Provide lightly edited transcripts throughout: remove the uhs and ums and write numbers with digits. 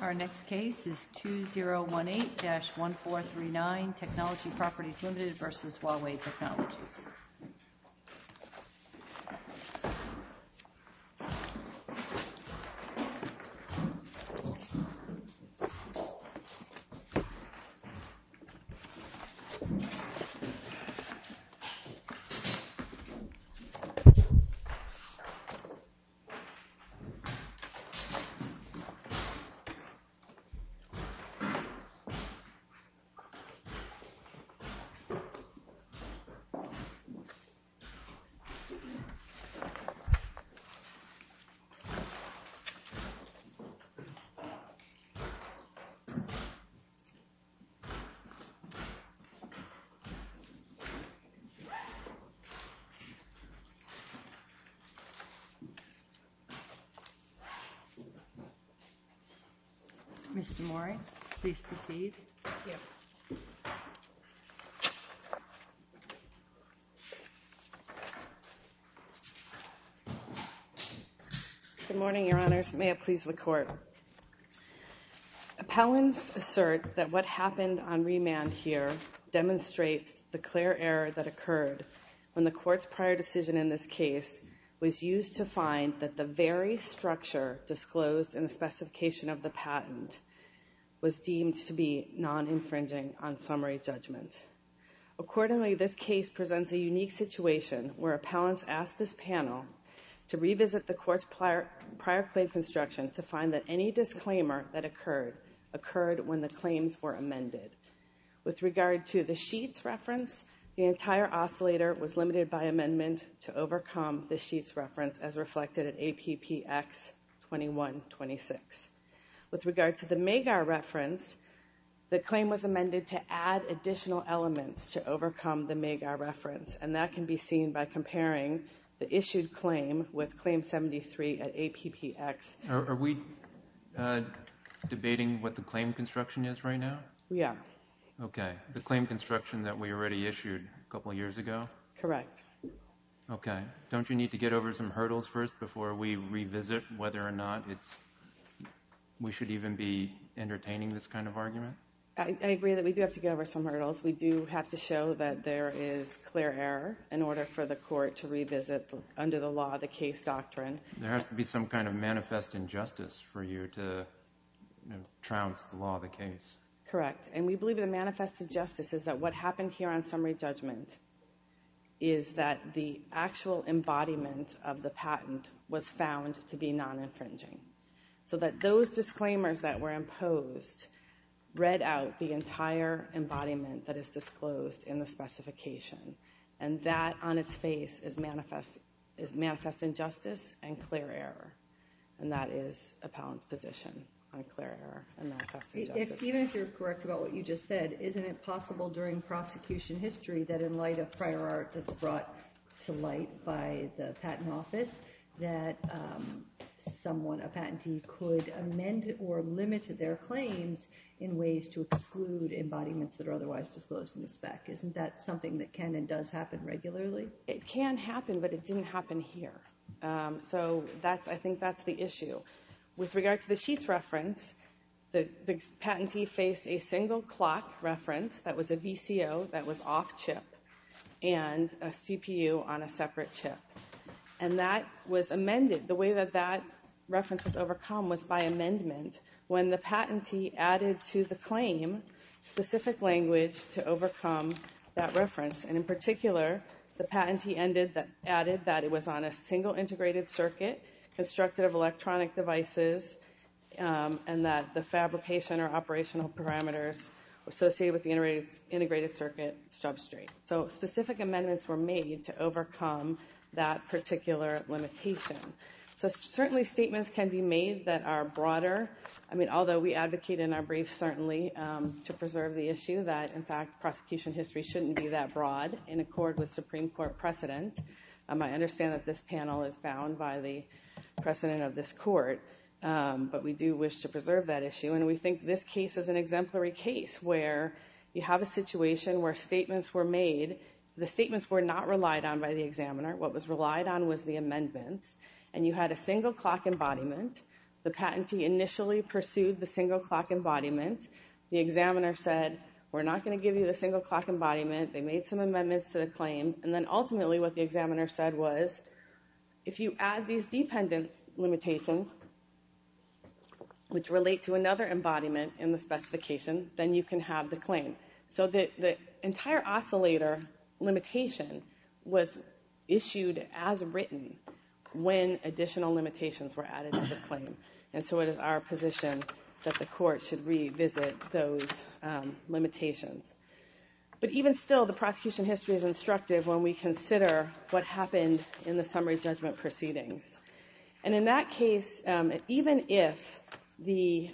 Our next case is 2018-1439, Technology Properties Limited versus Huawei Technologies. Mr. Mori, please proceed. Yeah. Good morning, Your Honors. May it please the Court. Appellants assert that what happened on remand here demonstrates the clear error that occurred when the Court's prior decision in this case was used to find that the very structure disclosed in the specification of the patent was deemed to be non-infringing on summary judgment. Accordingly, this case presents a unique situation where appellants asked this panel to revisit the Court's prior claim construction to find that any disclaimer that occurred when the claims were amended. With regard to the Sheets reference, the entire oscillator was limited by amendment to overcome the Sheets reference as reflected at APPX 2126. With regard to the Magar reference, the claim was amended to add additional elements to overcome the Magar reference, and that can be seen by comparing the issued claim with Claim 73 at APPX. Are we debating what the claim construction is right now? We are. Okay. The claim construction that we already issued a couple of years ago? Correct. Okay. Don't you need to get over some hurdles first before we revisit whether or not we should even be entertaining this kind of argument? I agree that we do have to get over some hurdles. We do have to show that there is clear error in order for the Court to revisit, under the law, the case doctrine. There has to be some kind of manifest injustice for you to trounce the law of the case. Correct. And we believe the manifest injustice is that what happened here on summary judgment is that the actual embodiment of the patent was found to be non-infringing. So that those disclaimers that were imposed read out the entire embodiment that is disclosed in the specification. And that, on its face, is manifest injustice and clear error. And that is appellant's position on clear error and manifest injustice. Even if you're correct about what you just said, isn't it possible during prosecution history that in light of prior art that's brought to light by the patent office, that a patentee could amend or limit their claims in ways to exclude embodiments that are otherwise disclosed in the spec? Isn't that something that can and does happen regularly? It can happen, but it didn't happen here. So I think that's the issue. With regard to the Sheets reference, the patentee faced a single clock reference that was a VCO that was off-chip and a CPU on a separate chip. And that was amended. The way that reference was overcome was by amendment when the patentee added to the claim specific language to overcome that reference. And in particular, the patentee added that it was on a single integrated circuit constructed of electronic devices, and that the fabrication or operational parameters associated with the integrated circuit substrate. So specific amendments were made to overcome that particular limitation. So certainly statements can be made that are broader. I mean, although we advocate in our brief certainly to preserve the issue that, in fact, prosecution history shouldn't be that broad in accord with Supreme Court precedent. I understand that this panel is bound by the precedent of this court, but we do wish to preserve that issue. And we think this case is an exemplary case where you have a situation where statements were made. The statements were not relied on by the examiner. What was relied on was the amendments. And you had a single clock embodiment The patentee initially pursued the single clock embodiment. The examiner said, we're not going to give you the single clock embodiment. They made some amendments to the claim. And then ultimately what the examiner said was, if you add these dependent limitations, which relate to another embodiment in the specification, then you can have the claim. So the entire oscillator limitation was issued as written when additional limitations were added to the claim. And so it is our position that the court should revisit those limitations. But even still, the prosecution history is instructive when we consider what happened in the summary judgment proceedings. And in that case, even if the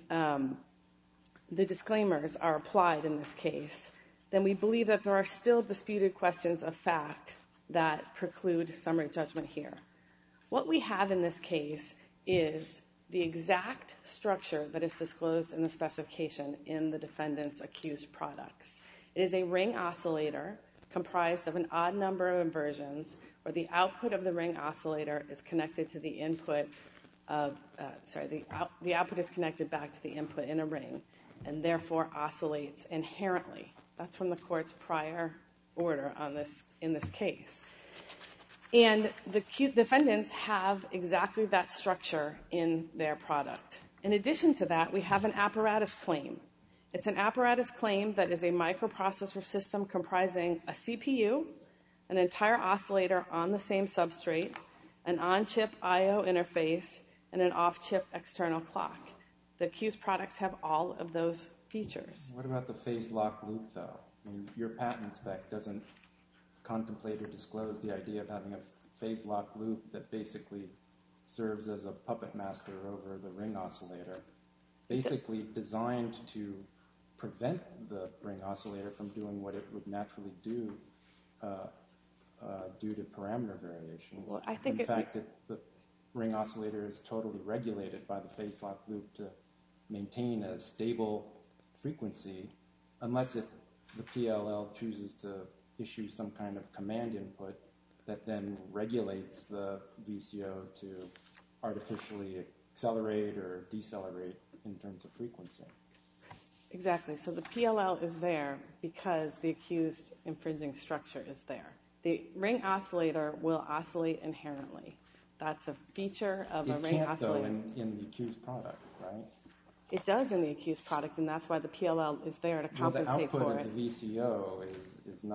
disclaimers are applied in this case, then we believe that there are still disputed questions of fact that preclude summary judgment here. What we have in this case is the exact structure that is disclosed in the specification in the defendant's accused products. It is a ring oscillator comprised of an odd number of inversions where the output of the ring oscillator is connected to the input of, the output is connected back to the input in a ring and therefore oscillates inherently. That's from the court's prior order on this in this case. And the defendants have exactly that structure in their product. In addition to that, we have an apparatus claim. It's an apparatus claim that is a microprocessor system comprising a CPU, an entire oscillator on the same substrate, an on-chip I/O interface, and an off-chip external clock. The accused products have all of those features. What about the phase lock loop, though? I mean, your patent spec doesn't contemplate or disclose the idea of having a phase lock loop that basically serves as a puppet master over the ring oscillator, basically designed to prevent the ring oscillator from doing what it would naturally do due to parameter variations. Well, I think in fact, the ring oscillator is totally regulated by the phase lock loop to maintain a stable frequency unless the PLL chooses to issue some kind of command input that then regulates the VCO to artificially accelerate or decelerate in terms of frequency. Exactly. So the PLL is there because the accused infringing structure is there. The ring oscillator will oscillate inherently. That's a feature of a ring oscillator. It can't, though, in the accused product, right? It does in the accused product, and that's why the PLL is there to compensate for it. The output of the VCO is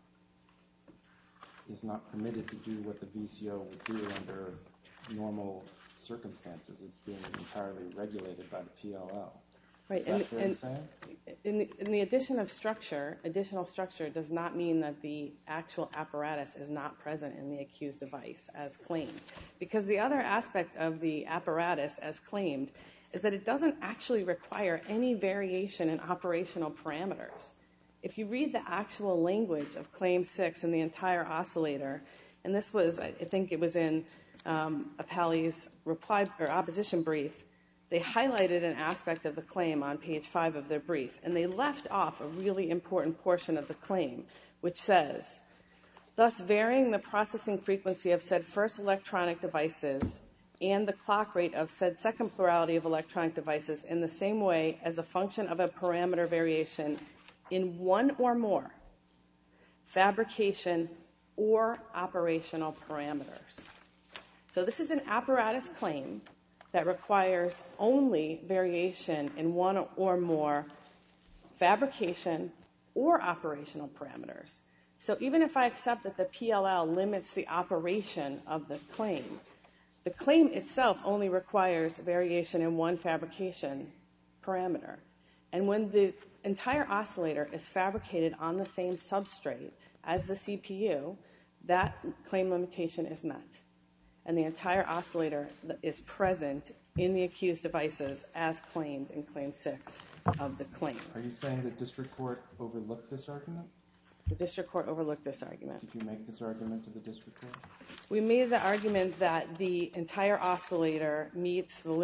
not permitted to do what the VCO would do under normal circumstances. It's being entirely regulated by the PLL. Right. Is that fair to say? In the additional structure does not mean that the actual apparatus is not present in the accused device as claimed. Because the other aspect of the apparatus as claimed is that it doesn't actually require any variation in operational parameters. If you read the actual language of Claim 6 in the entire oscillator, and this was, I think it was in Appelli's reply or opposition brief, they highlighted an aspect of the claim on page 5 of their brief, and they left off a really important portion of the claim, which says, thus varying the processing frequency of said first electronic devices and the clock rate of said second plurality of electronic devices in the same way as a function of a parameter variation in one or more fabrication or operational parameters. So this is an apparatus claim that requires only variation in one or more fabrication or operational parameters. So even if I accept that the PLL limits the operation of the claim itself only requires variation in one fabrication parameter. And when the entire oscillator is fabricated on the same substrate as the CPU, that claim limitation is met. And the entire oscillator is present in the accused devices as claimed in Claim 6 of the claim. Are you saying the district court overlooked this argument? The district court overlooked this argument. Did you make this argument to the district court? We made the argument that the entire oscillator meets the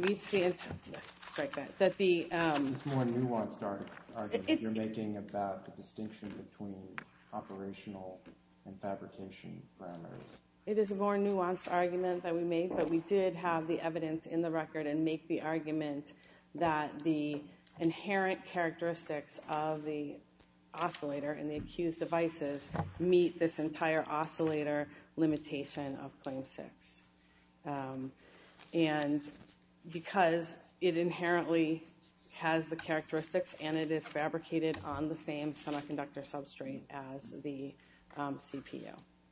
that the This more nuanced argument you're making about the distinction between operational and fabrication parameters. It is a more nuanced argument that we made, but we did have the evidence in the record and make the argument that the inherent characteristics of the oscillator and the accused devices meet this entire oscillator limitation of Claim 6. And because it inherently has the characteristics and it is fabricated on the same semiconductor substrate as the CPU.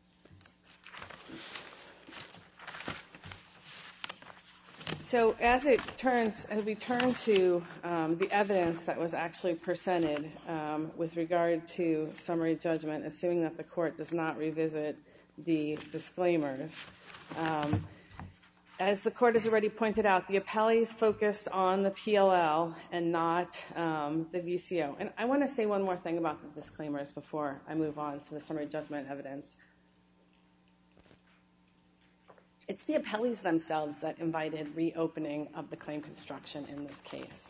So as we turn to the evidence that was actually presented with regard to summary judgment, assuming that the court does not revisit the disclaimers, as the court has already pointed out, the appellees focused on the PLL and not the VCO. And I want to say one more thing about the disclaimers before I move on to the summary judgment evidence. It's the appellees themselves that invited reopening of the claim construction in this case.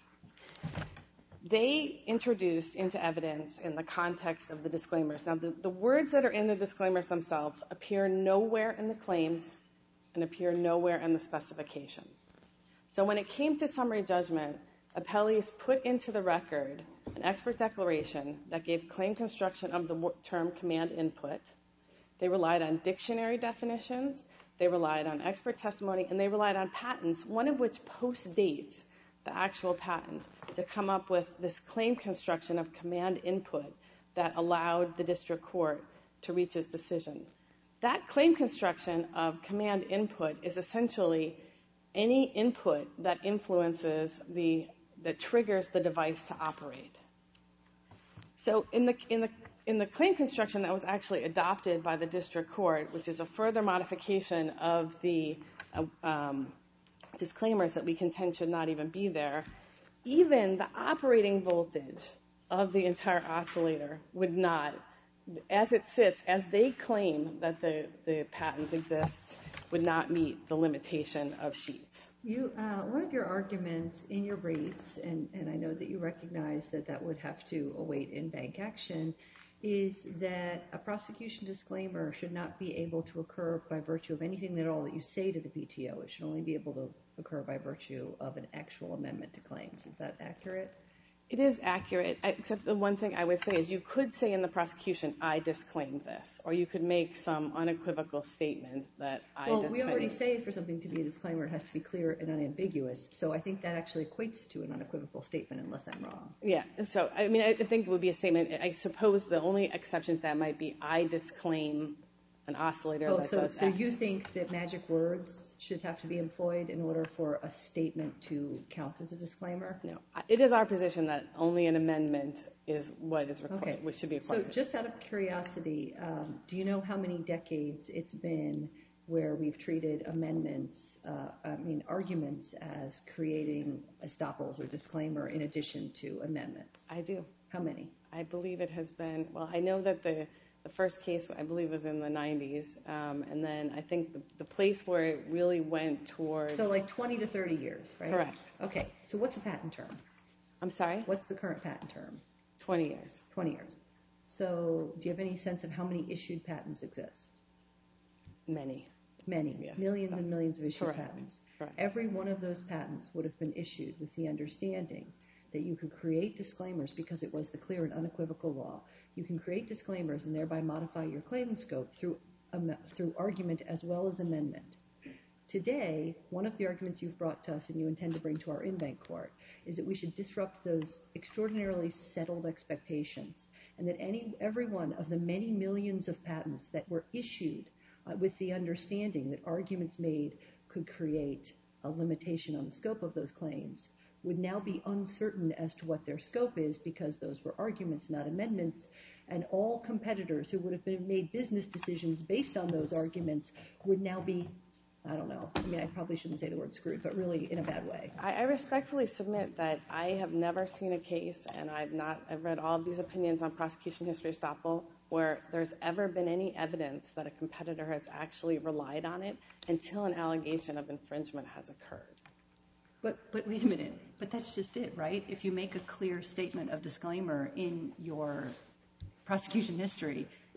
They introduced into evidence in the context of the disclaimers. Now, the words that are in the disclaimers themselves appear nowhere in the claims and appear nowhere in the specification. So when it came to summary judgment, appellees put into the record an expert declaration that gave claim construction of the term command input. They relied on dictionary definitions, they relied on expert testimony, and they relied on patents, one of which postdates the actual patent, to come up with this claim construction of command input that allowed the district court to reach its decision. That claim construction of command input is essentially any input that influences that triggers the device to operate. So in the claim construction that was actually adopted by the district court, which is a further modification of the disclaimers that we contend should not even be there, even the operating voltage of the entire oscillator would not, as it sits, as they claim that the patent exists, would not meet the limitation of sheets. One of your arguments in your briefs, and I know that you recognize that would have to await in-bank action, is that a prosecution disclaimer should not be able to occur by virtue of anything at all that you say to the PTO. It should only be able to occur by virtue of an actual amendment to claims. Is that accurate? It is accurate, except the one thing I would say is you could say in the prosecution, I disclaimed this, or you could make some unequivocal statement that I disclaimed. Well, we already say for something to be a disclaimer, it has to be clear and unambiguous, so I think that actually equates to an unequivocal statement, unless I'm wrong. Yeah, so, I mean, I think it would be a statement. I suppose the only exceptions to that might be I disclaim an oscillator that does X. So you think that magic words should have to be employed in order for a statement to count as a disclaimer? No. It is our position that only an amendment is what is required, which should be required. So just out of curiosity, do you know how many decades it's been where we've treated arguments as creating estoppels or disclaimer in addition to amendments? I do. How many? I believe it has been, well, I know that the first case, I believe, was in the 90s, and then I think the place where it really went toward... So like 20 to 30 years, right? Correct. Okay, so what's a patent term? I'm sorry? What's the current patent term? 20 years. 20 years. So do you have any sense of how many issued patents exist? Many. Many. Yes. Millions and millions of issued Correct. patents. Correct. Every one of those patents would have been issued with the understanding that you could create disclaimers because it was the clear and unequivocal law. You can create disclaimers and thereby modify your claim scope through argument as well as amendment. Today, one of the arguments you've brought to us and you intend to bring to our in-bank court is that we should disrupt those extraordinarily settled expectations and that every one of the many millions of patents that were issued with the understanding that arguments made could create a limitation on the scope of those claims would now be uncertain as to what their scope is because those were arguments, not amendments, and all competitors who would have made business decisions based on those arguments would now be, I don't know, I mean, I probably shouldn't say the word screwed, but really in a bad way. I respectfully submit that I have never seen a case, and I've read all of these opinions on prosecution history estoppel, where there's ever been any evidence that a competitor has actually relied on it until an allegation of infringement has occurred. But wait a minute. But that's just it, right? If you make a clear statement of disclaimer in your prosecution history,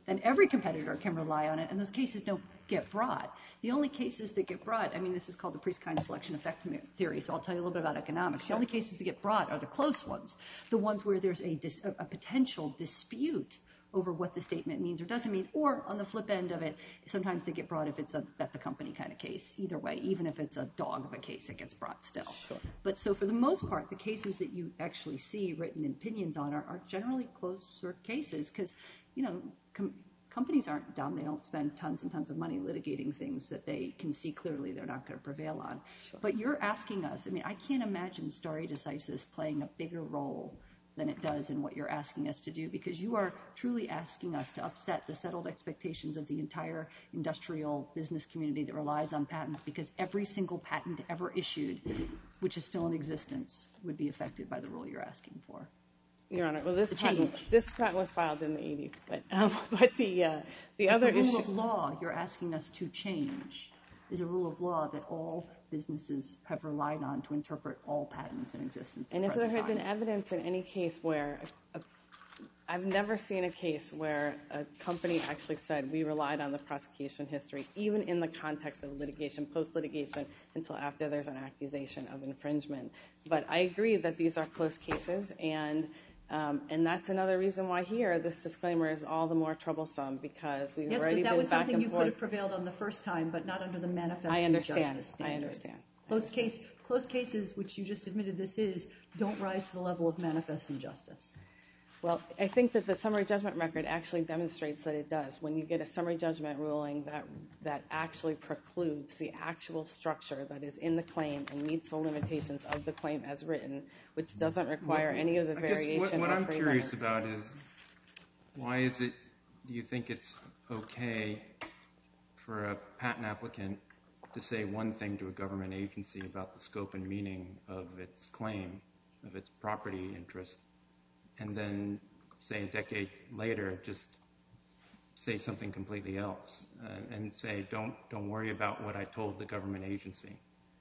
then every competitor can rely on it, and those cases don't get brought. The only cases that get brought, I mean, this is called the Priest-Kind selection effect theory, so I'll tell you a little bit about economics. The only cases that get brought are the close ones, the ones where there's a potential dispute over what the statement means or doesn't mean, or on the flip end of it, sometimes they get brought if it's a bet the company kind of case. Either way, even if it's a dog of a case, it gets brought still. Sure. But so for the most part, the cases that you actually see written opinions on are generally closer cases because, you know, companies aren't dumb. They don't spend tons and tons of money litigating things that they can see clearly they're not going to prevail on. Sure. But you're asking us, I mean, I can't imagine stare decisis playing a bigger role than it does in what you're asking us to do, because you are truly asking us to upset the settled expectations of the entire industrial business community that relies on patents, because every single patent ever issued, which is still in existence, would be affected by the rule you're asking for. Your Honor, well, this patent was filed in the 80s, but the other issue... The rule of law you're asking us to change is a rule of law that all businesses have relied on to interpret all patents in existence. And if there had been evidence in any case where, I've never seen a case where a company actually said we relied on the prosecution history, even in the context of litigation, post-litigation, until after there's an accusation of infringement. But I agree that these are close cases, and that's another reason why here this disclaimer is all the more troublesome, because we've already been back and forth. Yes, but that was something you could have prevailed on the first time, but not under the manifest injustice standard. I understand. Close cases, which you just admitted this is, don't rise to the level of manifest injustice. Well, I think that the summary judgment record actually demonstrates that it does. When you get a summary judgment ruling that actually precludes the actual structure that is in the claim and meets the limitations of the claim as written, which doesn't require any of the variation. What I'm curious about is, why is it, do you think it's okay for a patent applicant to say one thing to a government agency about the scope and meaning of its claim, of its property interest, and then, say, a decade later, just say something completely else and say, don't worry about what I told the government agency?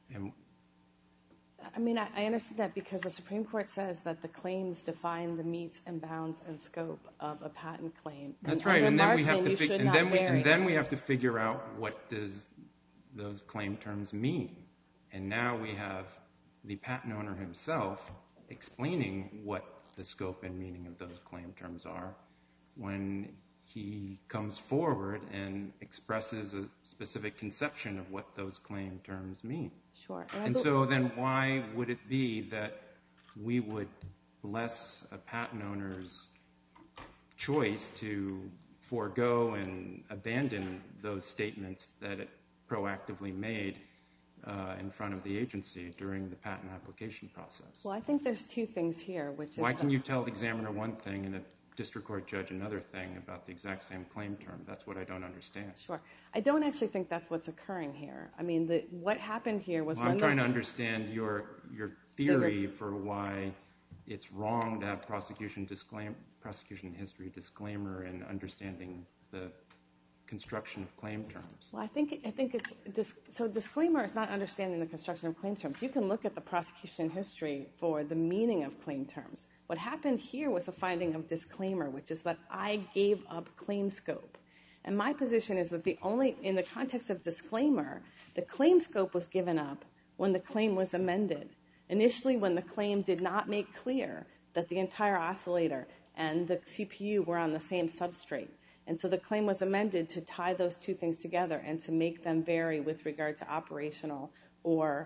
I mean, I understand that because the Supreme Court says that the claims define the metes and bounds and scope of a patent claim. That's right, and then we have to figure out what does those claim terms mean. And now we have the patent owner himself explaining what the scope and meaning of those claim terms are when he comes forward and expresses a specific conception of what those claim terms mean. Sure. And so then why would it be that we would bless a patent owner's choice to forego and abandon those statements that it proactively made in front of the agency during the patent application process? Well, I think there's two things here, which is... Why can you tell the examiner one thing and a district court judge another thing about the exact same claim term? That's what I don't understand. Sure. I don't actually think that's what's occurring here. I mean, what happened here was... Well, I'm trying to understand your theory for why it's wrong to have prosecution history disclaimer and understanding the construction of claim terms. Well, I think it's... So disclaimer is not understanding the construction of claim terms. You can look at the prosecution history for the meaning of claim terms. What happened here was a finding of disclaimer, which is that I gave up claim scope. And my position is that in the context of disclaimer, the claim scope was given up when the claim was amended. Initially, when the claim did not make clear that the entire oscillator and the CPU were on the same substrate. And so the claim was amended to tie those two things together and to make them vary with regard to operational or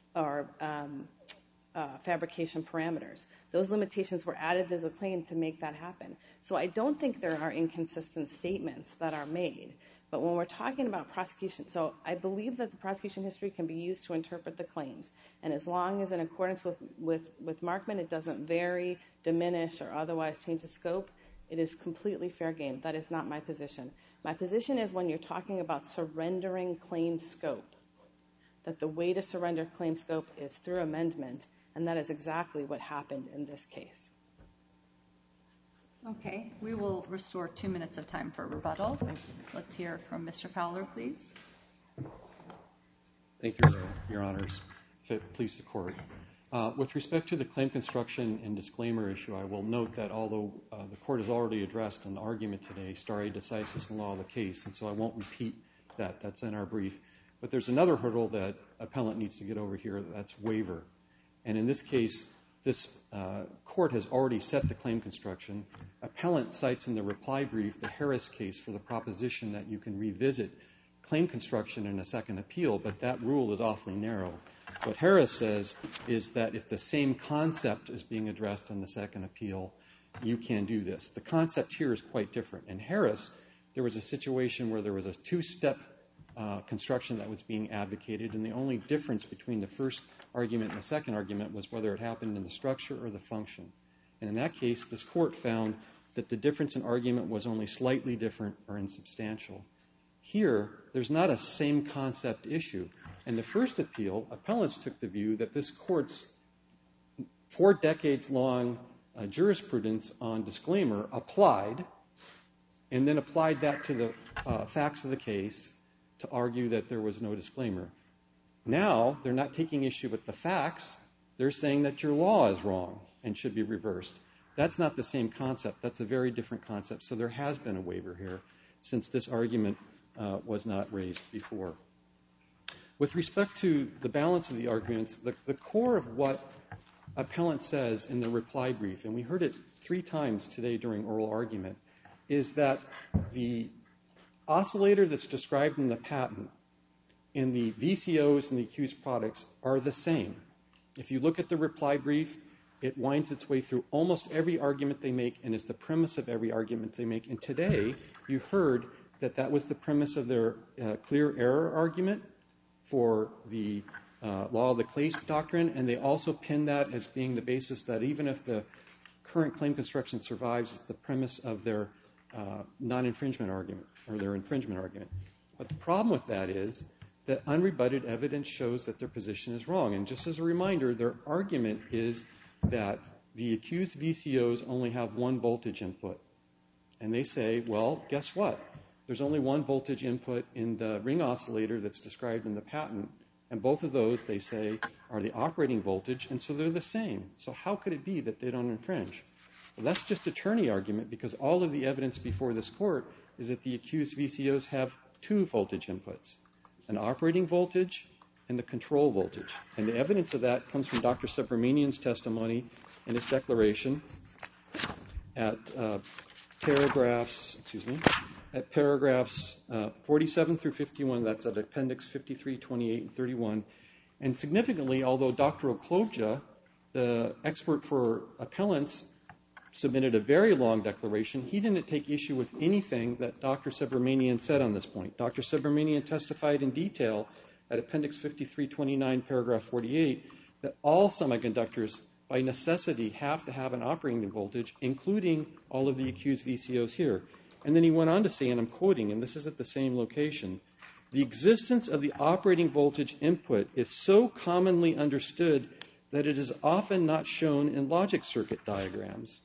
fabrication parameters. Those limitations were added to the claim to make that happen. So I don't think there are inconsistent statements that are made. But when we're talking about prosecution, so I believe that the prosecution history can be used to interpret the claims. And as long as in accordance with Markman, it doesn't vary, diminish, or otherwise change the scope, it is completely fair game. That is not my position. My position is when you're talking about surrendering claim scope, that the way to surrender claim scope is through amendment, and that is exactly what happened in this case. Okay, we will restore 2 minutes of time for rebuttal. Let's hear from Mr. Fowler, please. Thank you, Your Honors. If it please the Court. With respect to the claim construction and disclaimer issue, I will note that although the Court has already addressed an argument today, stare decisis and law of the case, and so I won't repeat that. That's in our brief. But there's another hurdle that appellant needs to get over here, that's waiver. And in this case, this Court has already set the claim construction. Appellant cites in the reply brief the Harris case for the proposition that you can revisit claim construction in a second appeal, but that rule is awfully narrow. What Harris says is that if the same concept is being addressed in the second appeal, you can do this. The concept here is quite different. In Harris, there was a situation where there was a two-step construction that was being advocated, and the only difference between the first argument and the second argument was whether it happened in the structure or the function. And in that case, this Court found that the difference in argument was only slightly different or insubstantial. Here, there's not a same concept issue. In the first appeal, appellants took the view that this Court's 4 decades-long jurisprudence on disclaimer applied, and then applied that to the facts of the case to argue that there was no disclaimer. Now, they're not taking issue with the facts. They're saying that your law is wrong and should be reversed. That's not the same concept. That's a very different concept. So there has been a waiver here since this argument was not raised before. With respect to the balance of the arguments, the core of what appellant says in the reply brief, and we heard it 3 times today during oral argument, is that the oscillator that's described in the patent and the VCOs and the accused products are the same. If you look at the reply brief, it winds its way through almost every argument they make and is the premise of every argument they make. And today, you heard that that was the premise of their clear error argument for the law of the case doctrine, and they also pinned that as being the basis that even if the current claim construction survives, it's the premise of their non-infringement argument, or their infringement argument. But the problem with that is that unrebutted evidence shows that their position is wrong. And just as a reminder, their argument is that the accused VCOs only have 1 voltage input. And they say, well, guess what? There's only 1 voltage input in the ring oscillator that's described in the patent, and both of those, they say, are the operating voltage, and so they're the same. So how could it be that they don't infringe? Well, that's just attorney argument, because all of the evidence before this Court is that the accused VCOs have 2 voltage inputs, an operating voltage and the control voltage. And the evidence of that comes from Dr. Subramanian's testimony in his declaration at paragraphs 47 through 51. That's at Appendix 53, 28, and 31. And significantly, although Dr. Oklobja, the expert for appellants, submitted a very long declaration, he didn't take issue with anything that Dr. Subramanian said on this point. Dr. Subramanian testified in detail at Appendix 53, 29, paragraph 48, that all semiconductors, by necessity, have to have an operating voltage, including all of the accused VCOs here. And then he went on to say, and I'm quoting, and this is at the same location, the existence of the operating voltage input is so commonly understood that it is often not shown in logic circuit diagrams.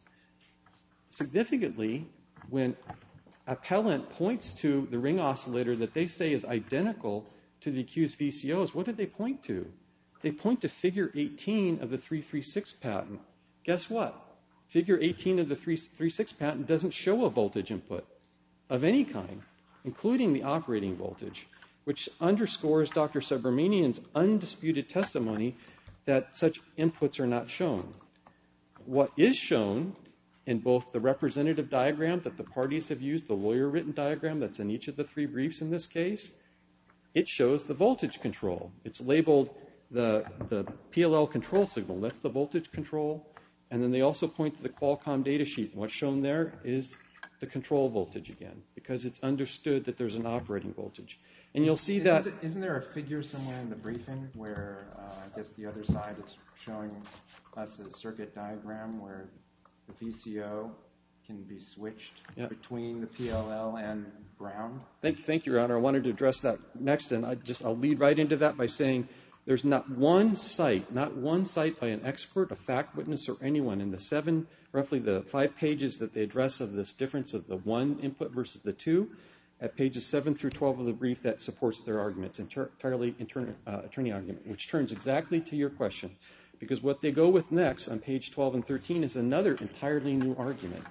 Significantly, when appellant points to the ring oscillator that they say is identical to the accused VCOs, what did they point to? They point to Figure 18 of the 336 patent. Guess what? Figure 18 of the 336 patent doesn't show a voltage input of any kind, including the operating voltage, which underscores Dr. Subramanian's undisputed testimony that such inputs are not shown. What is shown in both the representative diagram that the parties have used, the lawyer-written diagram that's in each of the 3 briefs in this case, it shows the voltage control. It's labeled the PLL control signal. That's the voltage control. And then they also point to the Qualcomm data sheet. And what's shown there is the control voltage again, because it's understood that there's an operating voltage. And you'll see that... Isn't there a figure somewhere in the briefing where I guess the other side is showing us a circuit diagram where the VCO can be switched between the PLL and ground? Thank you, Your Honor. I wanted to address that next, and I'll lead right into that by saying there's not one site by an expert, a fact witness, or anyone in the roughly the 5 pages that they address of this difference of the 1 input versus the 2, at pages 7 through 12 of the brief that supports their arguments, entirely attorney argument, which turns exactly to your question. because what they go with next on page 12 and 13 is another entirely new argument.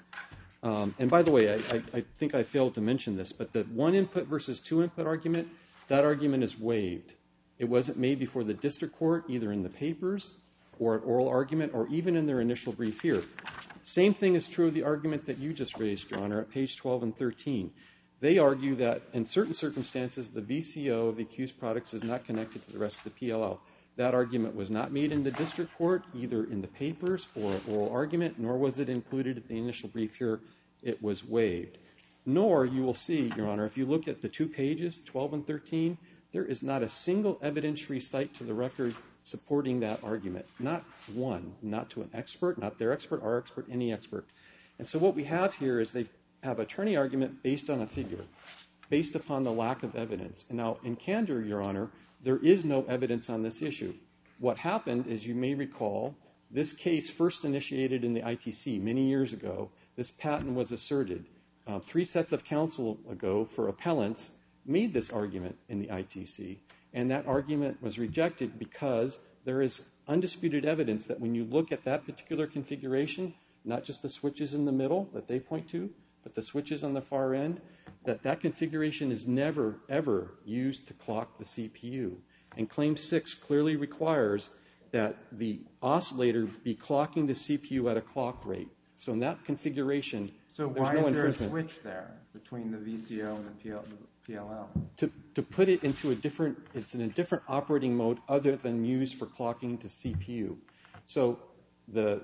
And by the way, I think I failed to mention this, but the one input versus two input argument, that argument is waived. It wasn't made before the district court, either in the papers or an oral argument or even in their initial brief here. Same thing is true of the argument that you just raised, Your Honor, at page 12 and 13. They argue that in certain circumstances, the VCO of the accused products is not connected to the rest of the PLL. That argument was not made in the district court, either in the papers or an oral argument, nor was it included at the initial brief here. It was waived. Nor, you will see, Your Honor, if you look at the 2 pages, 12 and 13, there is not a single evidentiary cite to the record supporting that argument. Not one. Not to an expert, not their expert, our expert, any expert. And so what we have here is they have attorney argument based on a figure, based upon the lack of evidence. And now, in candor, Your Honor, there is no evidence on this issue. What happened, as you may recall, this case first initiated in the ITC many years ago. This patent was asserted. 3 sets of counsel ago for appellants made this argument in the ITC. And that argument was rejected because there is undisputed evidence that when you look at that particular configuration, not just the switches in the middle that they point to, but the switches on the far end, that configuration is never, ever used to clock the CPU. And Claim 6 clearly requires that the oscillator be clocking the CPU at a clock rate. So in that configuration, so there's why no is there a infringement. switch there between the VCO and the PLL? To put it into it's in a different operating mode other than used for clocking to CPU. So the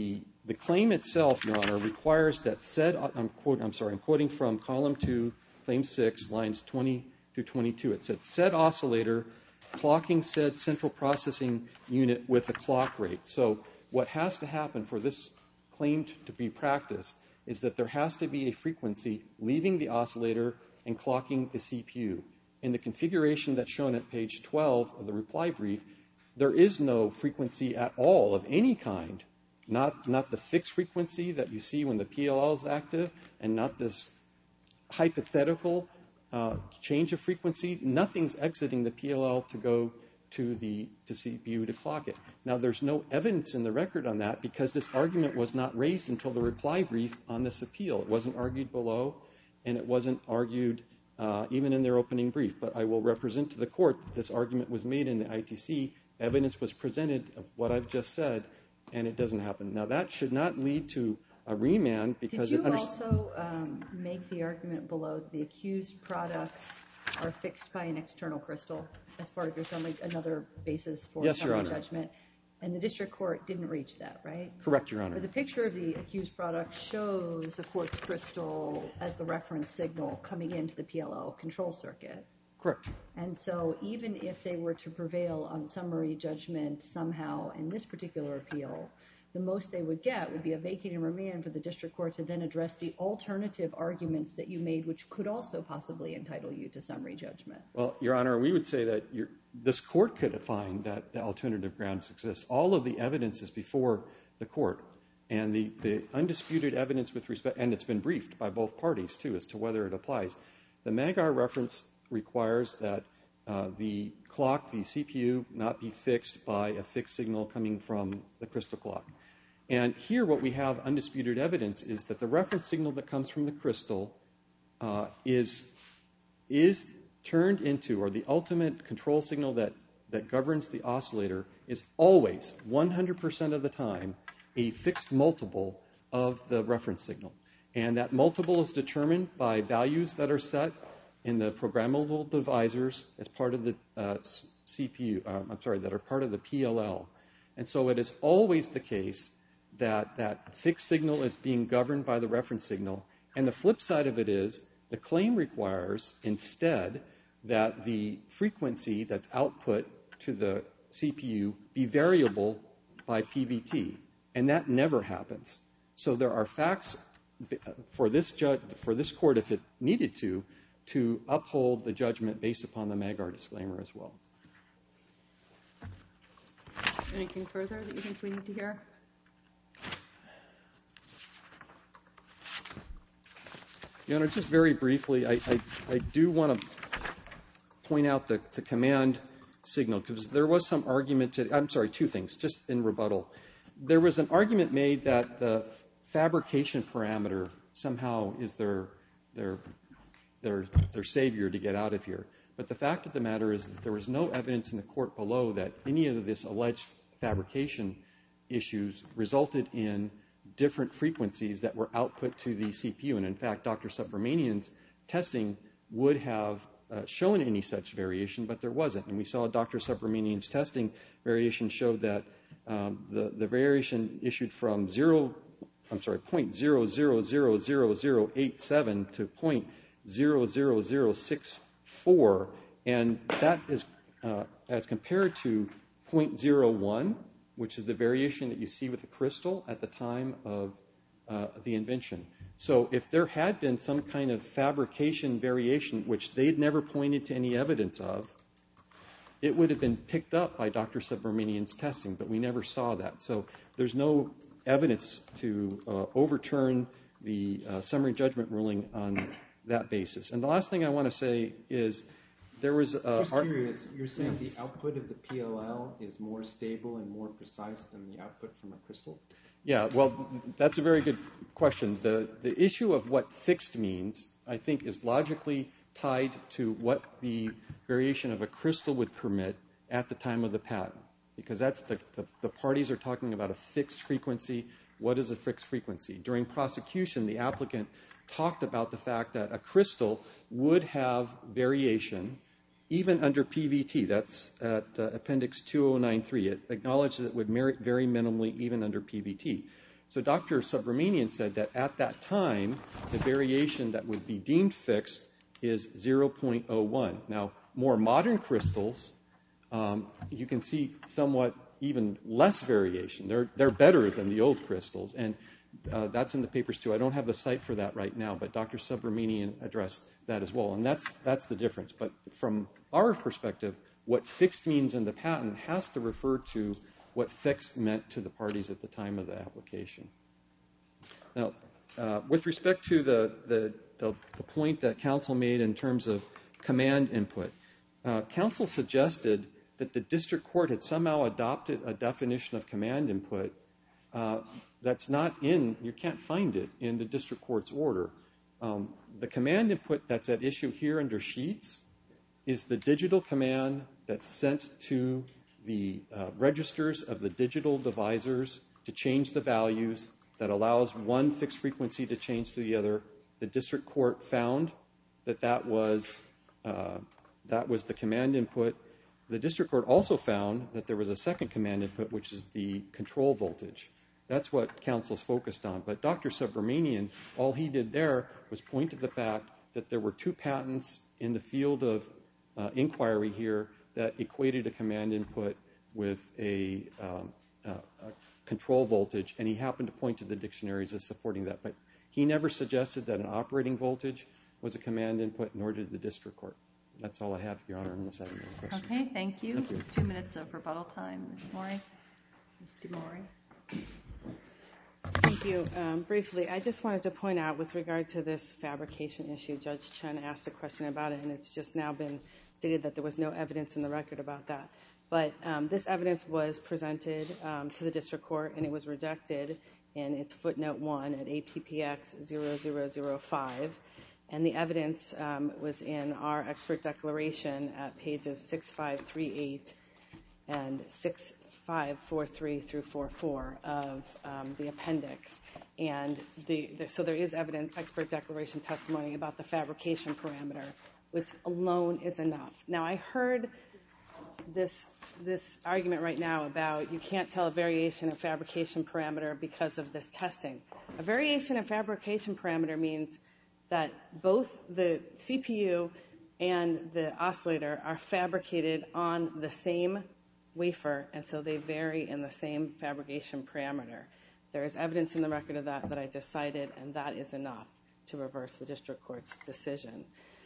claim itself, Your Honor, requires that said, I'm quoting from column 2, Claim 6, lines 20 through 22. It said oscillator clocking said central processing unit with a clock rate. So what has to happen for this claim to be practiced is that there has to be a frequency leaving the oscillator and clocking the CPU. In the configuration that's shown at page 12 of the reply brief, there is no frequency at all of any kind, not the fixed frequency that you see when the PLL is active, and not this hypothetical change of frequency. Nothing's exiting the PLL to go to the CPU to clock it. Now, there's no evidence in the record on that because this argument was not raised until the reply brief on this appeal. It wasn't argued below, and it wasn't argued even in their opening brief. But I will represent to the court that this argument was made in the ITC. Evidence was presented of what I've just said, and it doesn't happen. Now, that should not lead to a remand because Did you also make the argument below that the accused products are fixed by an external crystal as part of your summary, another basis for summary judgment? And the district court didn't reach that, right? Correct, Your Honor. But the picture of the accused product shows a quartz crystal as the reference signal coming into the PLL control circuit. Correct. And so even if they were to prevail on summary judgment somehow in this particular appeal, the most they would get would be a vacate and remand for the district court to then address the alternative arguments that you made, which could also possibly entitle you to summary judgment. Well, Your Honor, we would say that this court could find that the alternative grounds exist. All of the evidence is before the court. And the undisputed evidence with respect, and it's been briefed by both parties, too, as to whether it applies. The MAGAR reference requires that the clock, the CPU, not be fixed by a fixed signal coming from the crystal clock. And here what we have undisputed evidence is that the reference signal that comes from the crystal is turned into, or the ultimate control signal that governs the oscillator is always, 100% of the time, a fixed multiple of the reference signal. And that multiple is determined by values that are set in the programmable divisors as part of the that are part of the PLL. And so it is always the case that that fixed signal is being governed by the reference signal. And the flip side of it is the claim requires instead that the frequency that's output to the CPU be variable by PVT. And that never happens. So there are facts for this court, if it needed to uphold the judgment based upon the MAGAR disclaimer as well. Anything further that you think we need to hear? Your Honor, just very briefly, I do want to point out the command signal, because there was some argument two things, just in rebuttal. There was an argument made that the fabrication parameter somehow is their savior to get out of here. But the fact of the matter is that there was no evidence in the court below that any of this alleged fabrication issues resulted in different frequencies that were output to the CPU. And in fact, Dr. Subramanian's testing would have shown any such variation, but there wasn't. And we saw Dr. Subramanian's testing variation showed that the variation issued from 0.000087 to 0.00064, and that is as compared to 0.01, which is the variation that you see with the crystal at the time of the invention. So if there had been some kind of fabrication variation, which they'd never pointed to any evidence of, it would have been picked up by Dr. Subramanian's testing, but we never saw that. So there's no evidence to overturn the summary judgment ruling on that basis. And the last thing I want to say is there was just curious, you're saying the output of the PLL is more stable and more precise than the output from a crystal? Yeah, well, that's a very good question. The issue of what fixed means, I think, is logically tied to what the variation of a crystal would permit at the time of the patent, because that's the parties are talking about a fixed frequency. What is a fixed frequency? During prosecution, the applicant talked about the fact that a crystal would have variation even under PVT. That's at Appendix 2093. It acknowledged that it would vary minimally even under PVT. So Dr. Subramanian said that at that time, the variation that would be deemed fixed is 0.01. Now, more modern crystals, you can see somewhat even less variation. They're better than the old crystals, and that's in the papers too. I don't have the site for that right now, but Dr. Subramanian addressed that as well, and that's the difference. But from our perspective, what fixed means in the patent has to refer to what fixed meant to the parties at the time of the application. Now, with respect to the point that counsel made in terms of command input, counsel suggested that the district court had somehow adopted a definition of command input that's not in, you can't find it in the district court's order. The command input that's at issue here under Sheets is the digital command that's sent to the registers of the digital divisors to change the values that allows one fixed frequency to change to the other. The district court found that was the command input. The district court also found that there was a second command input, which is the control voltage. That's what counsel's focused on. But Dr. Subramanian, all he did there was point to the fact that there were two patents in the field of inquiry here that equated a command input with a control voltage, and he happened to point to the dictionaries as supporting that. But he never suggested that an operating voltage was a command input, nor did the district court. That's all I have, Your Honor, unless I have any other questions. Okay, thank you. Thank you. 2 minutes of rebuttal time, Ms. Morey. Ms. DeMori. Thank you. Briefly, I just wanted to point out with regard to this fabrication issue, Judge Chen asked a question about it, and it's just now been stated that there was no evidence in the record about that. But this evidence was presented to the district court, and it was rejected in its footnote 1 at APPX 0005. And the evidence was in our expert declaration at pages 6538 and 6543 through 44 of the appendix. And so there is evidence, expert declaration testimony about the fabrication parameter, which alone is enough. Now, I heard this argument right now about you can't tell a variation of fabrication parameter because of this testing. A variation of fabrication parameter means that both the CPU and the oscillator are fabricated on the same wafer, and so they vary in the same fabrication parameter. There is evidence in the record of that I just cited, and that is enough to reverse the district court's decision.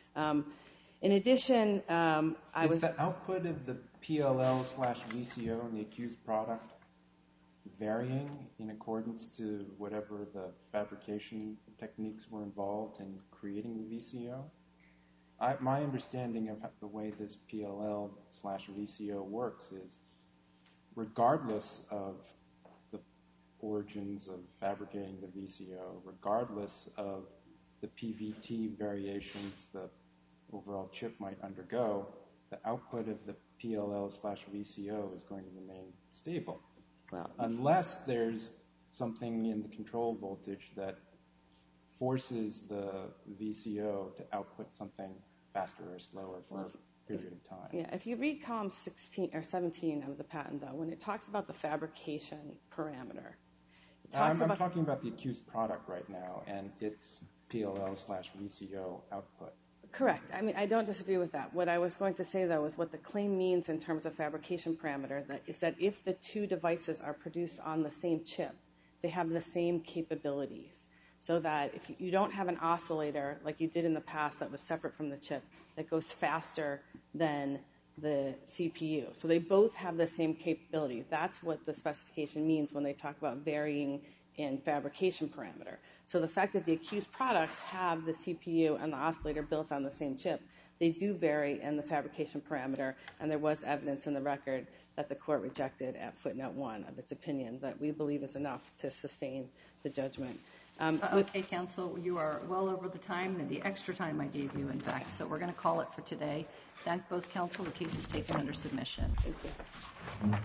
In addition, Is the output of the PLL/VCO in the accused product varying in accordance to whatever the fabrication techniques were involved in creating the VCO? My understanding of the way this PLL/VCO works is, regardless of the origins of fabricating the VCO, regardless of the PVT variations the overall chip might undergo, the output of the PLL/VCO is going to remain stable. Well, unless there's something in the control voltage that forces the VCO to output something faster or slower for a period of time. Yeah, if you read column 16 or 17 of the patent, though, when it talks about the fabrication parameter, I'm talking about the accused product right now and its PLL/VCO output. Correct. I mean, I don't disagree with that. What I was going to say, though, is what the claim means in terms of fabrication parameter, is that if the two devices are produced on the same chip, they have the same capabilities. So that if you don't have an oscillator like you did in the past that was separate from the chip, that goes faster than the CPU. So they both have the same capability. That's what the specification means when they talk about varying in fabrication parameter. So the fact that the accused products have the CPU and the oscillator built on the same chip, they do vary in the fabrication parameter, and there was evidence in the record that the court rejected at footnote 1 of its opinion that we believe is enough to sustain the judgment. Okay, counsel, you are well over the time, and the extra time I gave you, in fact, so we're going to call it for today. Thank both counsel. The case is taken under submission. Thank you.